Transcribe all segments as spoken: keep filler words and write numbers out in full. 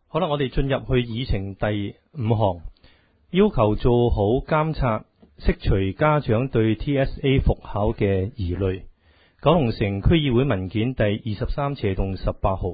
好啦，我哋進入去議程第五項，要求做好監察，釋除家長對 T S A 復考嘅疑慮。九龍城區議會文件第二十三斜棟十八號。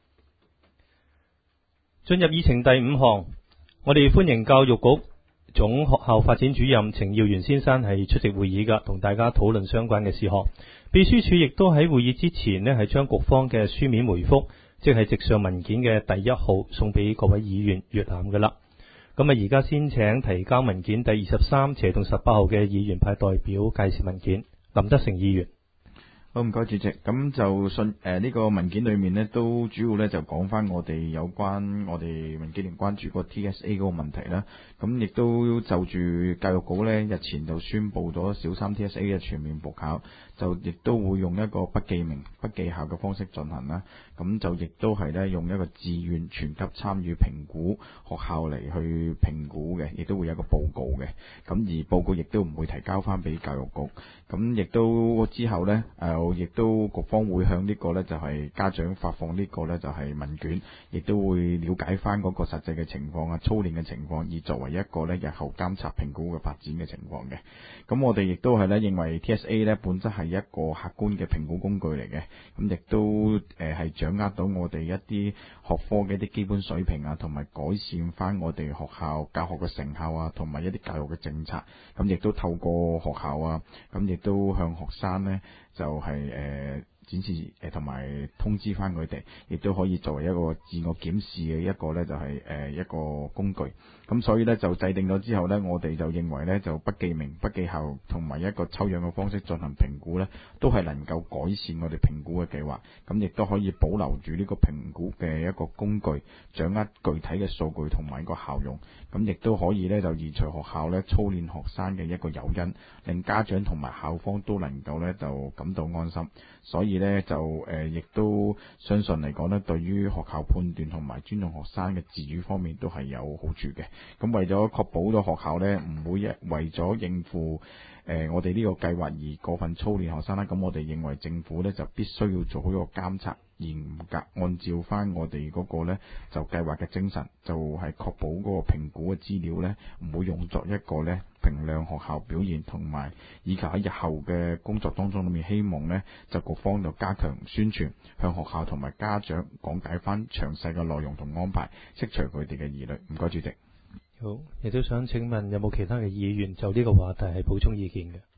進入議程第五項，我哋歡迎教育局總學校發展主任程耀元先生係出席會議㗎，同大家討論相關嘅事項。秘書處亦都喺會議之前呢係將局方嘅書面回覆，即係直上文件嘅第一號送俾各位議員閱覽㗎啦。咁啊，而家先請提交文件第二十三斜棟十八號嘅議員派代表介紹文件。林德成議員。 好，唔該主席。咁就信誒呢、呃這個文件裏面呢，都主要呢就講翻我哋有關我哋民建聯關注個 T S A 嗰個問題啦。咁亦都就住教育局呢，日前就宣布咗小三 T S A 嘅全面復考，就亦都會用一個不記名、不記校嘅方式進行啦。咁就亦都係呢，用一個自願全級參與評估學校嚟去評估嘅，亦都會有一個報告嘅。咁而報告亦都唔會提交翻俾教育局。咁亦都之後呢，誒、呃。亦都局方會向呢個呢，就係家長發放呢個呢，就係問卷，亦都會了解翻嗰個實際嘅情況啊、操練嘅情況，而作為一個呢日後監察評估嘅發展嘅情況嘅。咁我哋亦都係呢認為 T S A 呢本質係一個客觀嘅評估工具嚟嘅，咁亦都誒係掌握到我哋一啲學科嘅一啲基本水平啊，同埋改善翻我哋學校教學嘅成效啊，同埋一啲教育嘅政策。咁亦都透過學校啊，咁亦都向學生呢。就係、是、誒、呃、展示誒同埋通知翻佢哋，亦都可以作為一個自我檢視嘅一個咧，就係、是、誒、呃、一個工具。咁所以咧就制定咗之後咧，我哋就認為咧就不記名、不記校同埋一個抽樣嘅方式進行評估咧，都係能夠改善我哋評估嘅計劃。咁亦都可以保留住呢個評估嘅一個工具，掌握具體嘅數據同埋一個效用。咁亦都可以咧就移除學校咧操練學生嘅一個誘因，令家長同埋校方都能夠咧就感到安心。所以咧就誒亦、呃、都相信嚟講咧，對於學校判斷同埋尊重學生嘅自主方面都係有好處嘅。咁為咗確保咗學校咧唔會為咗應付誒、呃、我哋呢個計劃而過分操練學生啦，咁我哋認為政府咧就必須要做好一個監察，嚴格按照翻我哋嗰個咧就計劃嘅精神，就係、是、確保嗰個評估嘅資料咧唔會用作一個咧評量學校表現，同埋以及喺日後嘅工作當中裏面，希望咧就各方就加強宣傳，向學校同埋家長講解翻詳細嘅內容同安排，釋除佢哋嘅疑慮。唔該，主席。 好，亦都想請問有冇其他嘅議員就呢個話題係補充意見嘅？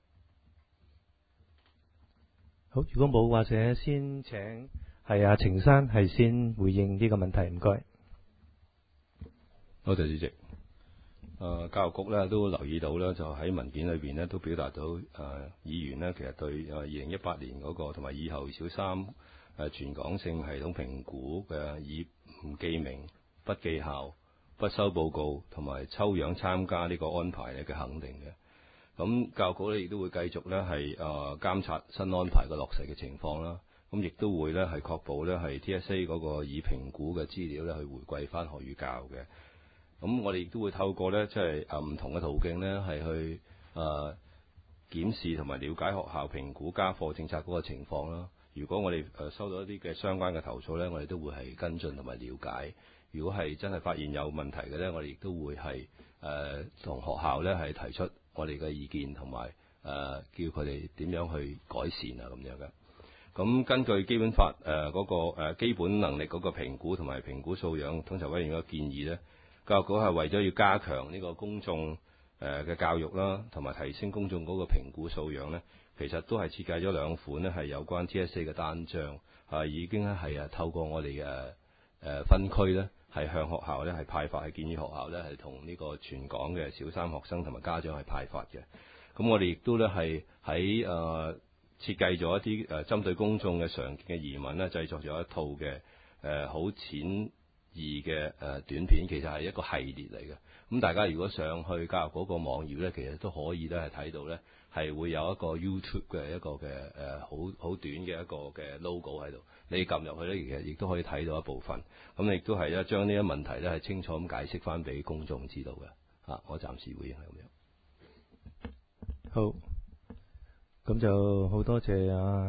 好，如果冇，或者先請係阿程生係先回應呢個問題。唔該。 多謝主席。誒、呃，教育局咧都留意到咧，就喺文件裏邊咧都表達到誒、呃、議員咧其實對誒二零一八年嗰個同埋以後小三誒、呃、全港性系統評估嘅以唔記名、不記校、不收報告同埋抽樣參加呢個安排咧嘅肯定嘅。咁教育局咧亦都會繼續咧係誒監察新安排嘅落實嘅情況啦。咁亦都會咧係確保咧係 T S A 嗰個以評估嘅資料咧去回歸翻學與教嘅。咁我哋亦都會透過咧即係誒唔同嘅途徑咧係去誒檢視同埋了解學校評估家課政策嗰個情況啦。如果我哋誒收到一啲嘅相關嘅投訴咧，我哋都會係跟進同埋了解。如果係真係發現有問題嘅咧，我哋亦都會係誒同學校咧係提出我哋嘅意見，同埋誒叫佢哋點樣去改善啊咁樣嘅。咁根據基本法誒嗰、呃那個、呃、基本能力嗰個評估同埋評估素養統籌委員嘅建議咧，教育局係為咗要加強呢個公眾誒嘅教育啦，同埋提升公眾嗰個評估素養咧，其實都係設計咗兩款咧係有關 T S A 嘅單張，啊已經咧係啊透過我哋嘅誒分區咧係向學校咧係派發，係建議學校咧係同呢個全港嘅小三學生同埋家長係派發嘅。咁我哋亦都咧係喺誒設計咗一啲誒針對公眾嘅常見嘅疑問咧，製作咗一套嘅誒好淺易嘅誒短片，其實係一個系列嚟嘅。咁大家如果上去教育局個網頁咧，其實都可以咧係睇到咧係會有一個 YouTube 嘅一個嘅誒好好短嘅一個嘅 logo 喺度。你撳入去咧，其實亦都可以睇到一部分。咁亦都係咧將呢一問題咧係清楚咁解釋翻俾公眾知道嘅。啊，我暫時回應係咁樣。 好。咁就好多謝啊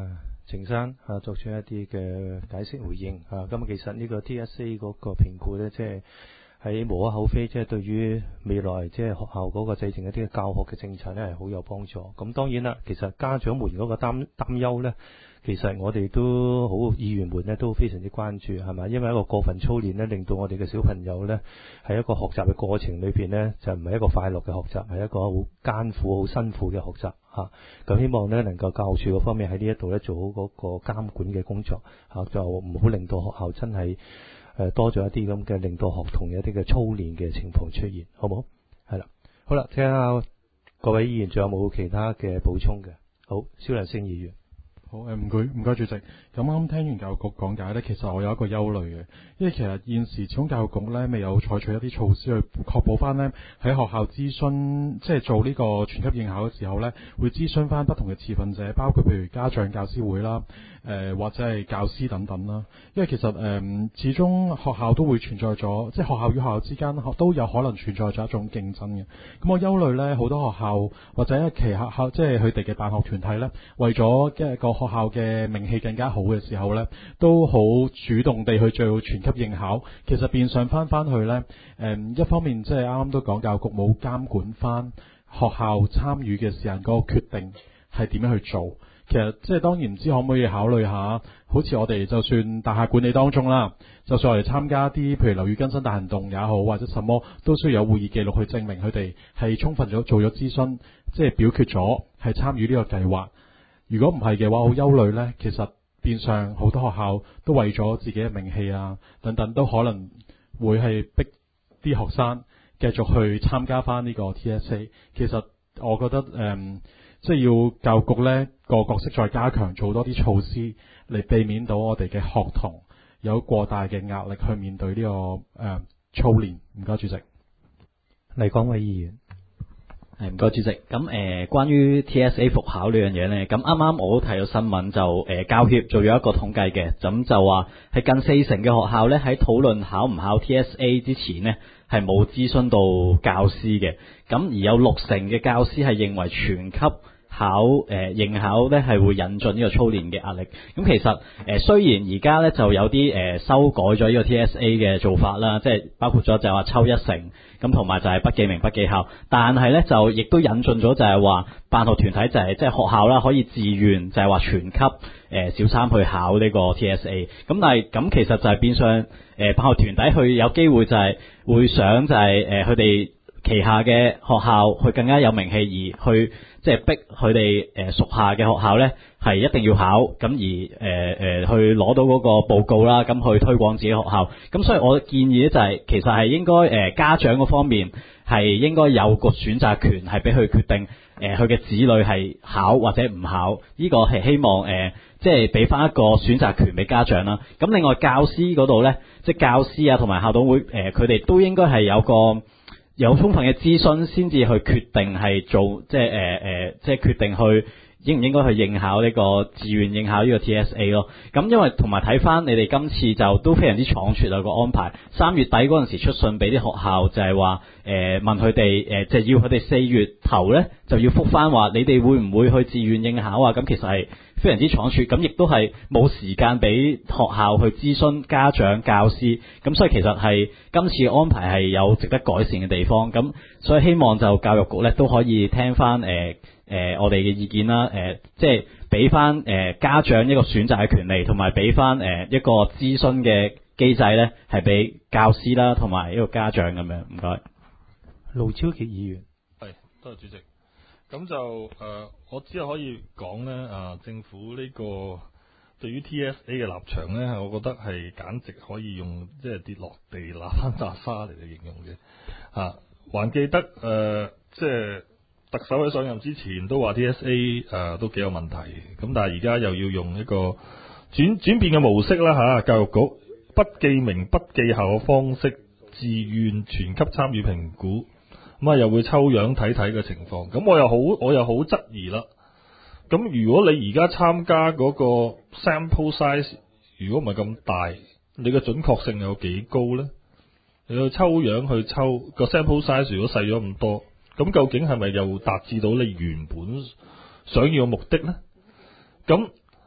程生啊作出一啲嘅解釋回應啊。咁其實呢個 T S A 嗰個評估呢，即係喺無可厚非，即係對於未來即係學校嗰個制定一啲嘅教學嘅政策呢，係好有幫助。咁當然啦，其實家長們嗰個擔擔憂呢，其實我哋都好，議員們呢都非常之關注，係咪？因為一個過分操練呢，令到我哋嘅小朋友呢，喺一個學習嘅過程裏邊呢，就唔係一個快樂嘅學習，係一個好艱苦、好辛苦嘅學習嚇。咁、啊、希望呢，能夠教學處嗰方面喺呢一度呢，做好嗰個監管嘅工作嚇、啊，就唔好令到學校真係誒、呃、多咗一啲咁嘅令到學童有一啲嘅操練嘅情況出現，好唔好？係啦，好啦，聽下各位議員仲有冇其他嘅補充嘅？好，蕭良升議員。 好誒，唔該唔該主席。咁啱聽完教育局講解呢，其實我有一個憂慮嘅，因為其實現時始終教育局呢未有採取一啲措施去確保翻呢喺學校諮詢，即係做呢個全級應考嘅時候呢，會諮詢翻不同嘅持份者，包括譬如家長、教師會啦，誒、呃、或者係教師等等啦。因為其實誒、呃、始終學校都會存在咗，即係學校與學校之間都有可能存在咗一種競爭嘅。咁我憂慮呢，好多學校或者一期學校，即係佢哋嘅辦學團體呢，為咗嘅個學校嘅名氣更加好嘅時候呢，都好主動地去做全級應考。其實變相翻翻去呢，誒一方面即係啱啱都講教育局冇監管翻學校參與嘅時間嗰個決定係點樣去做。其實即係當然唔知可唔可以考慮下，好似我哋就算大廈管理當中啦，就算我哋參加啲譬如樓宇更新大行動也好，或者什麼都需要有會議記錄去證明佢哋係充分咗做咗諮詢，即係表決咗係參與呢個計劃。如果唔係嘅話，好憂慮呢。其實變相好多學校都為咗自己嘅名氣啊等等，都可能會係逼啲學生繼續去參加翻呢個 T S A。其實我覺得誒、嗯，即係要教育局呢個角色再加強，做多啲措施嚟避免到我哋嘅學童有過大嘅壓力去面對呢、這個誒、嗯、操練。唔該，主席。 黎廣偉議員。 係唔該主席，咁誒、呃、關於 T S A 復考呢樣嘢呢，咁啱啱我都睇到新聞就誒、呃、教協做咗一個統計嘅，咁就話係近四成嘅學校呢，喺討論考唔考 T S A 之前呢，係冇諮詢到教師嘅，咁而有六成嘅教師係認為全級考誒應、呃、考呢係會引進呢個操練嘅壓力。咁其實誒、呃、雖然而家呢就有啲誒、呃、修改咗呢個 T S A 嘅做法啦，即係包括咗就係話抽一成。咁同埋就係不記名不記校，但係咧就亦都引進咗就係話辦學團體就係即係學校啦，可以自願就係話全級誒、呃、小三去考呢個 T S A。咁但係咁其實就係變相誒、呃、辦學團體去有機會就係會想就係誒佢哋旗下嘅學校去更加有名氣，而去即係逼佢哋誒屬下嘅學校咧係一定要考，咁而誒誒、呃、去攞到嗰個報告啦，咁去推廣自己學校。咁所以我建議咧就係、是、其實係應該誒、呃、家長嗰方面係應該有個選擇權，係俾佢決定誒佢嘅子女係考或者唔考。呢、這個係希望誒即係俾翻一個選擇權俾家長啦。咁另外教師嗰度咧，即係教師啊同埋校董會誒佢哋都應該係有個有充分嘅諮詢先至去決定係做即係誒誒即係決定去應唔應該去應考呢個自願應考呢個 T S A 咯。咁因為同埋睇翻你哋今次就都非常之倉促啊個安排。三月底嗰陣時出信俾啲學校就係話誒問佢哋誒即係要佢哋四月頭咧就要覆翻話你哋會唔會去自願應考啊？咁其實係非常之倉促，咁亦都係冇時間俾學校去諮詢家長、教師，咁所以其實係今次安排係有值得改善嘅地方，咁所以希望就教育局咧都可以聽翻誒誒我哋嘅意見啦，誒、呃、即係俾翻誒家長一個選擇嘅權利，同埋俾翻誒一個諮詢嘅機制咧，係俾教師啦，同埋一個家長咁樣。唔該。 盧超傑議員。 係，多謝主席。咁就誒、呃，我只係可以講咧，啊、呃，政府呢個對於 T S A 嘅立場咧，我覺得係簡直可以用即係跌落地揦翻拃沙嚟嚟形容嘅。啊，還記得誒、呃，即係特首喺上任之前都話 T S A 誒、呃、都幾有問題，咁但係而家又要用一個轉轉變嘅模式啦嚇、啊，教育局不記名不記校嘅方式，自願全級參與評估。咁啊，又會抽樣睇睇嘅情況，咁我又好，我又好質疑啦。咁如果你而家參加嗰個 sample size，如果唔係咁大，你嘅準確性有幾高呢？你去抽樣去抽個 sample size，如果細咗咁多，咁究竟係咪又達至到你原本想要嘅目的呢？咁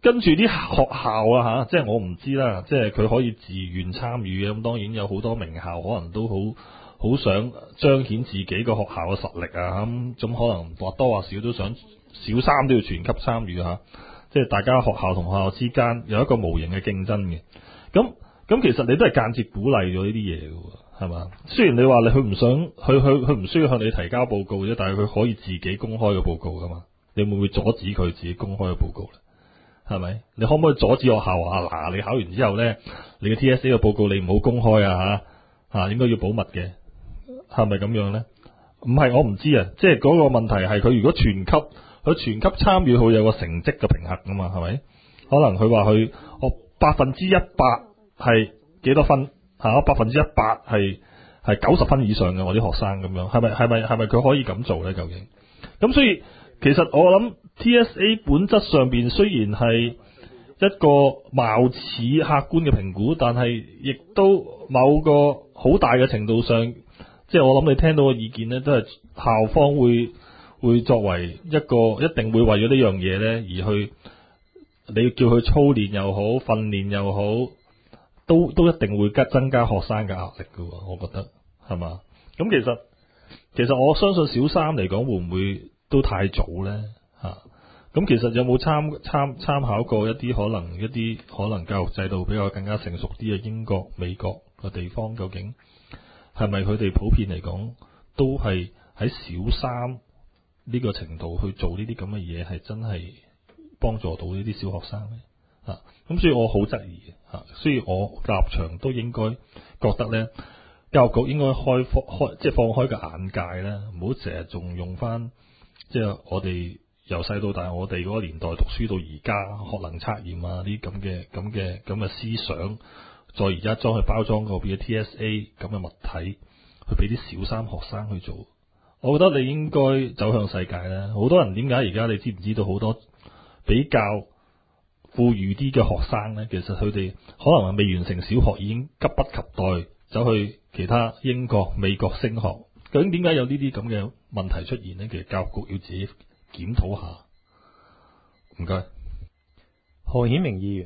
跟住啲學校啊嚇，即係我唔知啦，即係佢可以自願參與嘅。咁當然有好多名校可能都好好想彰顯自己個學校嘅實力啊。咁咁可能或多或少都想小三都要全級參與嚇，即係大家學校同學校之間有一個無形嘅競爭嘅。咁咁其實你都係間接鼓勵咗呢啲嘢嘅喎，係嘛？雖然你話你佢唔想，佢佢佢唔需要向你提交報告啫，但係佢可以自己公開個報告噶嘛？你會唔會阻止佢自己公開個報告咧？係咪？你可唔可以阻止學校話嗱，你考完之後咧，你嘅 T S A 嘅報告你唔好公開啊嚇嚇，應該要保密嘅，係咪咁樣咧？唔係我唔知啊，即係嗰個問題係佢如果全級佢全級參與，佢有個成績嘅評核噶嘛，係咪？可能佢話佢我百分之一百係幾多分嚇？百分之一百係係九十分以上嘅我啲學生咁樣，係咪係咪係咪佢可以咁做咧？究竟咁所以其實我諗 T S A 本質上邊雖然係一個貌似客觀嘅評估，但係亦都某個好大嘅程度上，即係我諗你聽到嘅意見咧，都係校方會會作為一個一定會為咗呢樣嘢咧而去，你叫佢操練又好，訓練又好，都都一定會加增加學生嘅壓力㗎喎，我覺得係嘛？咁其實其實我相信小三嚟講會唔會都太早咧嚇？咁、啊、其實有冇參參參考過一啲可能一啲可能教育制度比較更加成熟啲嘅英國、美國嘅地方，究竟係咪佢哋普遍嚟講都係喺小三呢個程度去做呢啲咁嘅嘢，係真係幫助到呢啲小學生咧？嚇、啊、咁所以我好質疑嘅嚇，所以我立場都應該覺得咧，教育局應該開放開即係放開個眼界咧，唔好成日仲用翻即係我哋由細到大我哋嗰個年代讀書到而家學能測驗啊啲咁嘅咁嘅咁嘅思想，再而家將佢包裝個變咗 T S A 咁嘅物體，去俾啲小三學生去做。我覺得你應該走向世界啦。好多人點解而家你知唔知道好多比較富裕啲嘅學生咧，其實佢哋可能係未完成小學已經急不及待走去其他英國、美國升學。究竟點解有呢啲咁嘅問題出現呢？其實教育局要自己檢討下。唔該， 何顯明議員。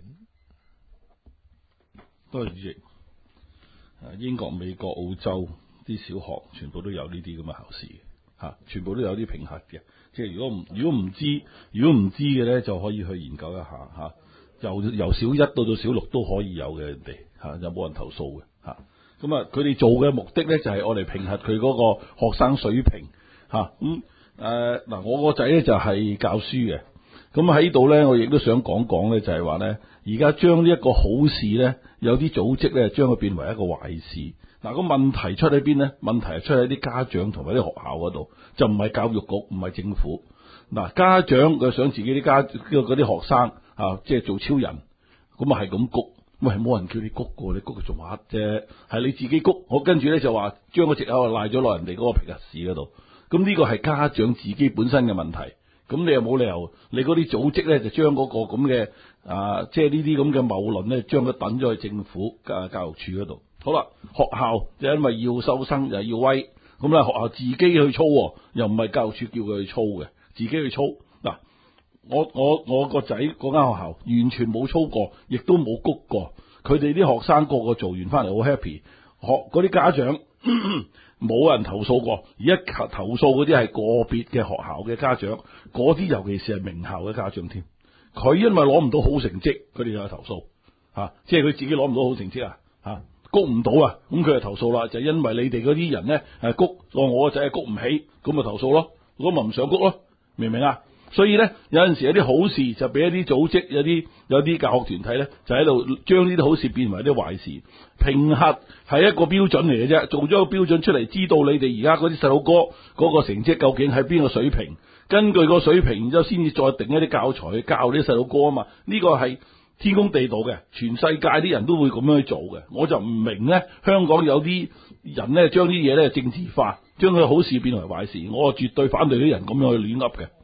多謝主席。英國、美國、澳洲啲小學全部都有呢啲咁嘅考試嚇，全部都有啲評核嘅。即係如果唔如果唔知，如果唔知嘅咧，就可以去研究一下嚇。由由小一到到小六都可以有嘅，人哋嚇有冇人投訴嘅嚇。咁啊，佢哋做嘅目的咧就係我哋評核佢嗰個學生水平嚇。咁誒嗱，我個仔咧就係教書嘅。咁喺度咧，我亦都想講講咧，就係話咧，而家將呢一個好事咧，有啲組織咧，將佢變為一個壞事。嗱，個問題出喺邊咧？問題係出喺啲家長同埋啲學校嗰度，就唔係教育局，唔係政府。嗱，家長佢想自己啲家嗰啲學生啊，即係做超人，咁啊係咁谷，喂，冇人叫你谷過，你谷佢做乜啫？係你自己谷。我跟住咧就話將個藉口賴咗落人哋嗰個評核試嗰度。咁呢個係家長自己本身嘅問題。咁你又冇理由，你嗰啲組織咧就將嗰個咁嘅啊，即係呢啲咁嘅謬論咧，將佢等咗去政府啊教育處嗰度。好啦，學校就因為要收生又要威，咁咧學校自己去操，又唔係教育處叫佢去操嘅，自己去操。嗱，我我我個仔嗰間學校完全冇操過，亦都冇谷過，佢哋啲學生個個做完翻嚟好 happy，學嗰啲家長冇人投訴過，而家投訴嗰啲係個別嘅學校嘅家長，嗰啲尤其是係名校嘅家長添。佢因為攞唔到好成績，佢哋就有投訴嚇、啊，即係佢自己攞唔到好成績啊嚇，谷唔到啊，咁佢就投訴啦，就因為你哋嗰啲人咧係谷，我我個仔係谷唔起，咁咪投訴咯，咁咪唔想谷咯，明唔明啊？所以咧有陣時有啲好事就俾一啲組織，有啲有啲教學團體咧就喺度將呢啲好事變為啲壞事。評核係一個標準嚟嘅啫，做咗個標準出嚟，知道你哋而家嗰啲細路哥嗰個成績究竟喺邊個水平，根據個水平，然之後先至再定一啲教材去教啲細路哥啊嘛。呢個係天公地道嘅，全世界啲人都會咁樣去做嘅。我就唔明咧，香港有啲人咧將啲嘢咧政治化，將佢好事變為壞事。我絕對反對啲人咁樣去亂噏嘅。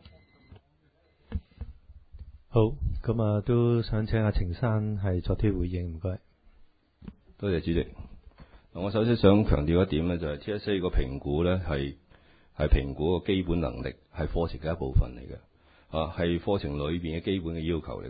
好，咁啊都想請阿程生係作啲回應，唔該。 多謝主席。我首先想強調一點咧，就係 T S A 個評估咧係係評估個基本能力，係課程嘅一部分嚟嘅，啊係課程裏邊嘅基本嘅要求嚟嘅啫。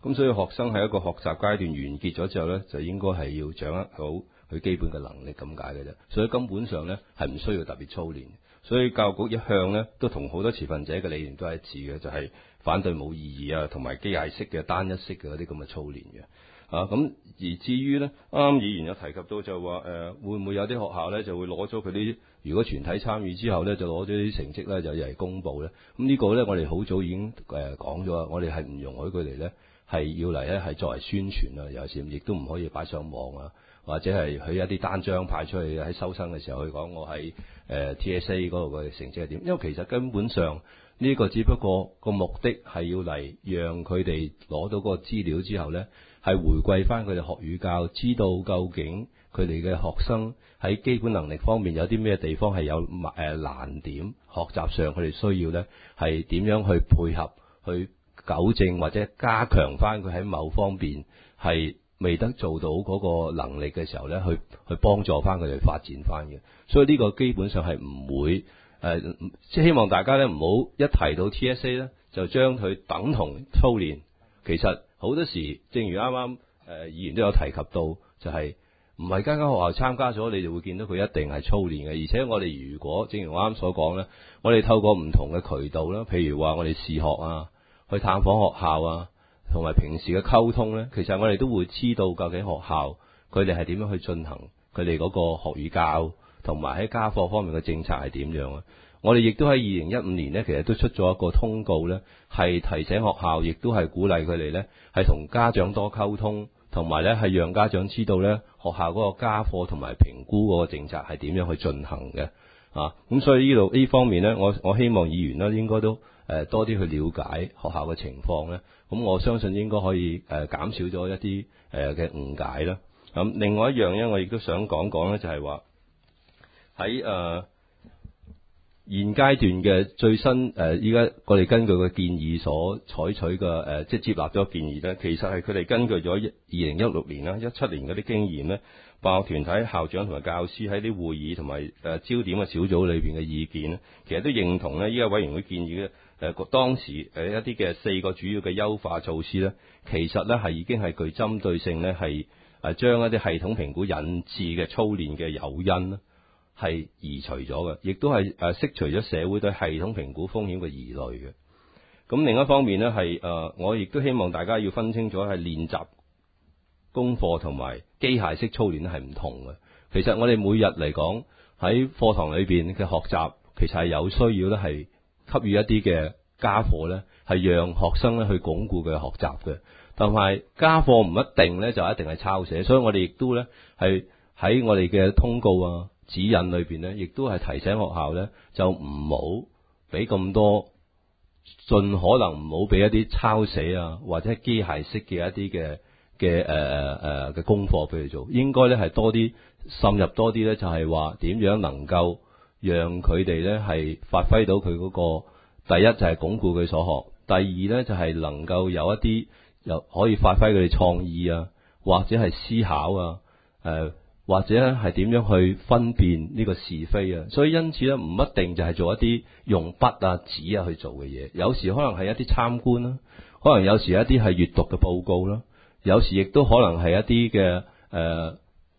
咁所以學生喺一個學習階段完結咗之後咧，就應該係要掌握好佢基本嘅能力咁解嘅啫。所以根本上咧係唔需要特別操練。所以教育局一向咧都同好多持份者嘅理念都係一致嘅，就係、是、反對冇意義啊，同埋機械式嘅單一式嘅嗰啲咁嘅操練嘅。啊，咁而至於咧，啱啱議員有提及到就話誒、呃，會唔會有啲學校咧就會攞咗佢啲，如果全體參與之後咧，就攞咗啲成績咧就嚟公佈咧。咁呢個咧，我哋好早已經誒講咗啊，我哋係唔容許佢哋咧係要嚟咧係作為宣傳啊，有時亦都唔可以擺上網啊，或者係佢一啲單張派出去喺收生嘅時候去講我喺誒、呃、T S A 嗰度嘅成績係點，因為其實根本上呢、這個只不過個目的係要嚟讓佢哋攞到個資料之後咧。係回歸翻佢哋學與教，知道究竟佢哋嘅學生喺基本能力方面有啲咩地方係有誒難點，學習上佢哋需要咧係點樣去配合，去糾正或者加強翻佢喺某方面係未得做到嗰個能力嘅時候咧，去去幫助翻佢哋發展翻嘅。所以呢個基本上係唔會誒，即、呃、係希望大家咧唔好一提到 T S A 咧就將佢等同操練，其實。好多時，正如啱啱誒議員都有提及到，就係唔係間間學校參加咗，你就會見到佢一定係操練嘅。而且我哋如果正如我啱啱所講咧，我哋透過唔同嘅渠道啦，譬如話我哋視學啊，去探訪學校啊，同埋平時嘅溝通咧，其實我哋都會知道究竟學校佢哋係點樣去進行佢哋嗰個學與教，同埋喺家課方面嘅政策係點樣啊。我哋亦都喺二零一五年呢，其實都出咗一個通告呢，係提醒學校，亦都係鼓勵佢哋呢，係同家長多溝通，同埋呢係讓家長知道呢學校嗰個家課同埋評估嗰個政策係點樣去進行嘅啊。咁所以呢度呢方面呢，我我希望議員呢應該都誒多啲去了解學校嘅情況呢。咁我相信應該可以誒減少咗一啲誒嘅誤解啦。咁另外一樣呢，我亦都想講講呢，就係話喺誒。現階段嘅最新誒，依家我哋根據個建議所採取嘅誒，即係接納咗建議咧，其實係佢哋根據咗二零一六年啦、一七年嗰啲經驗咧，辦學團體、校長同埋教師喺啲會議同埋誒焦點嘅小組裏邊嘅意見咧，其實都認同咧，依家委員會建議嘅誒當時誒一啲嘅四個主要嘅優化措施咧，其實咧係已經係具針對性咧，係誒將一啲系統評估引致嘅操練嘅誘因咧。係移除咗嘅，亦都係誒釋除咗社會對系統評估風險嘅疑慮嘅。咁另一方面呢，係誒我亦都希望大家要分清楚係練習功課同埋機械式操練咧係唔同嘅。其實我哋每日嚟講喺課堂裏邊嘅學習，其實係有需要咧係給予一啲嘅家課咧，係讓學生咧去鞏固佢嘅學習嘅。同埋家課唔一定咧就一定係抄寫，所以我哋亦都咧係喺我哋嘅通告啊。指引裏邊咧，亦都係提醒學校咧，就唔好俾咁多，盡可能唔好俾一啲抄寫啊，或者係機械式嘅一啲嘅嘅誒誒誒嘅功課俾佢做。應該咧係多啲滲入多啲咧，就係話點樣能夠讓佢哋咧係發揮到佢嗰個第一就係鞏固佢所學，第二咧就係能夠有一啲又可以發揮佢哋創意啊，或者係思考啊，誒、呃。或者咧係點樣去分辨呢個是非啊？所以因此咧唔一定就係做一啲用筆啊紙啊去做嘅嘢，有時可能係一啲參觀啦，可能有時一啲係閱讀嘅報告啦，有時亦都可能係一啲嘅誒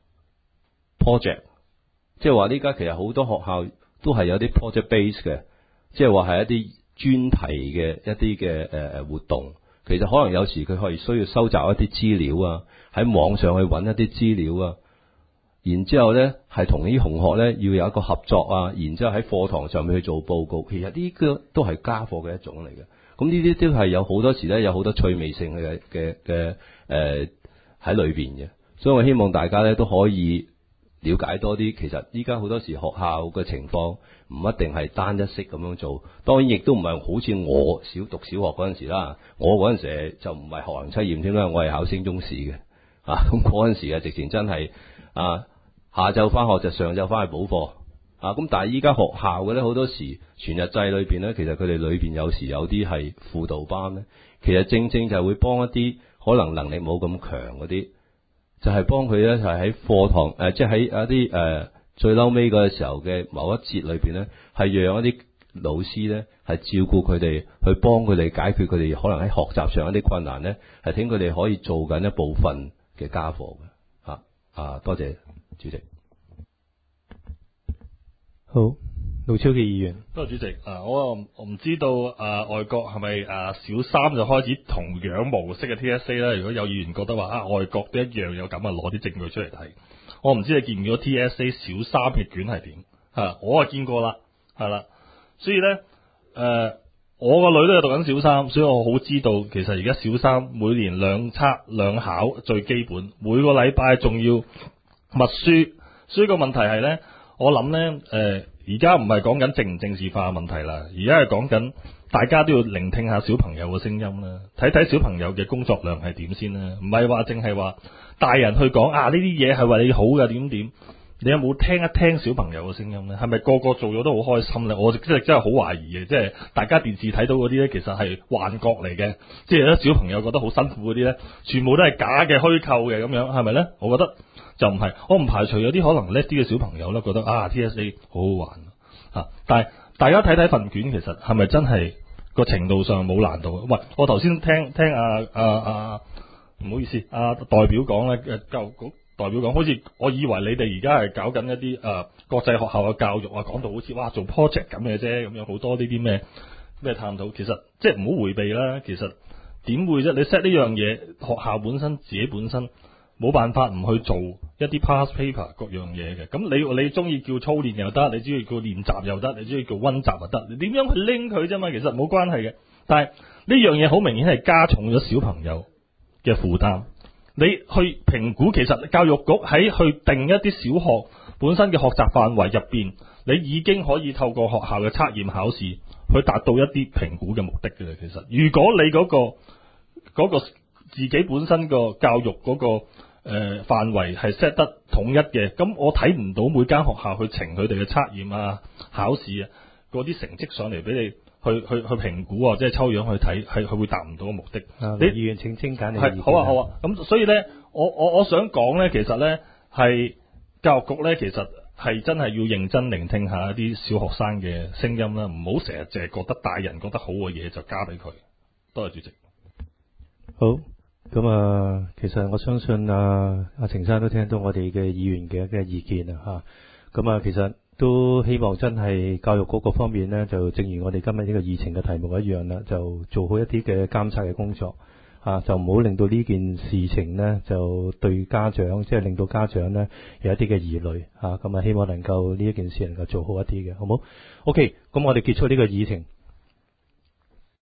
project， 即係話呢家其實好多學校都係有啲 project base 嘅，即係話係一啲專題嘅一啲嘅誒誒活動。其實可能有時佢可以需要收集一啲資料啊，喺網上去揾一啲資料啊。然之後咧，係同啲同學咧要有一個合作啊，然之後喺課堂上面去做報告。其實呢個都係家課嘅一種嚟嘅。咁呢啲都係有好多時咧，有好多趣味性嘅嘅嘅誒喺裏邊嘅。所以我希望大家咧都可以了解多啲。其實依家好多時學校嘅情況唔一定係單一式咁樣做。當然亦都唔係好似我小讀小學嗰陣時啦。我嗰陣時就唔係學能測驗添啦，我係考升中試嘅啊。咁嗰陣時啊，直情真係啊〜下晝翻學就上晝翻去補課啊！咁但係依家學校嘅咧好多時全日制裏邊咧，其實佢哋裏邊有時有啲係輔導班咧，其實正正就係會幫一啲可能能力冇咁強嗰啲，就係幫佢咧就係喺課堂誒，即係喺一啲誒最嬲尾嗰個時候嘅某一節裏邊咧，係讓一啲老師咧係照顧佢哋，去幫佢哋解決佢哋可能喺學習上一啲困難咧，係聽佢哋可以做緊一部分嘅家課嘅。嚇啊，多謝主席。 好，盧超嘅議員。 多謝主席。啊，我我唔知道啊，外國係咪啊小三就開始同樣模式嘅 T S A 咧？如果有議員覺得話啊，外國都一樣有咁啊，攞啲證據出嚟睇。我唔知你見唔見到 T S A 小三嘅卷係點？嚇，我啊見過啦，係啦。所以咧，誒、呃，我個女都有讀緊小三，所以我好知道其實而家小三每年兩測兩考最基本，每個禮拜仲要默書。所以個問題係咧，我諗咧，誒而家唔係講緊政唔政治化嘅問題啦，而家係講緊大家都要聆聽下小朋友嘅聲音啦，睇睇小朋友嘅工作量係點先啦，唔係話淨係話大人去講啊呢啲嘢係為你好嘅點點。你有冇聽一聽小朋友嘅聲音咧？係咪個個做咗都好開心咧？我真係真係好懷疑嘅，即係大家電視睇到嗰啲咧，其實係幻覺嚟嘅。即係咧小朋友覺得好辛苦嗰啲咧，全部都係假嘅虛構嘅咁樣，係咪咧？我覺得就唔係，我唔排除有啲可能叻啲嘅小朋友咧，覺得啊 T S A 好好玩啊！但係大家睇睇份卷，其實係咪真係個程度上冇難度？喂，我頭先聽聽阿阿阿唔好意思，阿、啊、代表講咧，教育局。代表講，好似我以為你哋而家係搞緊一啲誒、呃、國際學校嘅教育啊，講到好似哇做 project 咁嘅啫，咁樣好多呢啲咩咩探討，其實即係唔好迴避啦。其實點會啫？你 set 呢樣嘢，學校本身自己本身冇辦法唔去做一啲 past paper 各樣嘢嘅。咁你你中意叫操練又得，你中意叫練習又得，你中意叫溫習又得，你點樣去拎佢啫嘛？其實冇關係嘅。但係呢樣嘢好明顯係加重咗小朋友嘅負擔。你去評估，其實教育局喺去定一啲小學本身嘅學習範圍入邊，你已經可以透過學校嘅測驗考試去達到一啲評估嘅目的嘅。其實，如果你嗰個嗰個自己本身個教育嗰個誒範圍係 set 得統一嘅，咁我睇唔到每間學校去呈佢哋嘅測驗啊、考試啊嗰啲成績上嚟俾你。去去去評估啊，即係抽樣去睇，係佢會達唔到個目的。 啊、 你議員請精簡你嘅意見。 好啊好啊，咁所以咧，我我我想講咧，其實咧係教育局咧，其實係真係要認真聆聽下一啲小學生嘅聲音啦，唔好成日淨係覺得大人覺得好嘅嘢就加俾佢。多謝主席。 好，咁啊，其實我相信啊，阿程生都聽到我哋嘅議員嘅嘅意見啊，嚇。咁啊，其實。都希望真係教育局各方面呢，就正如我哋今日呢個議程嘅題目一樣啦，就做好一啲嘅監察嘅工作，啊，就唔好令到呢件事情呢，就對家長，即係令到家長呢有一啲嘅疑慮，啊，咁啊希望能夠呢一件事能夠做好一啲嘅，好唔好？OK，咁我哋結束呢個議程。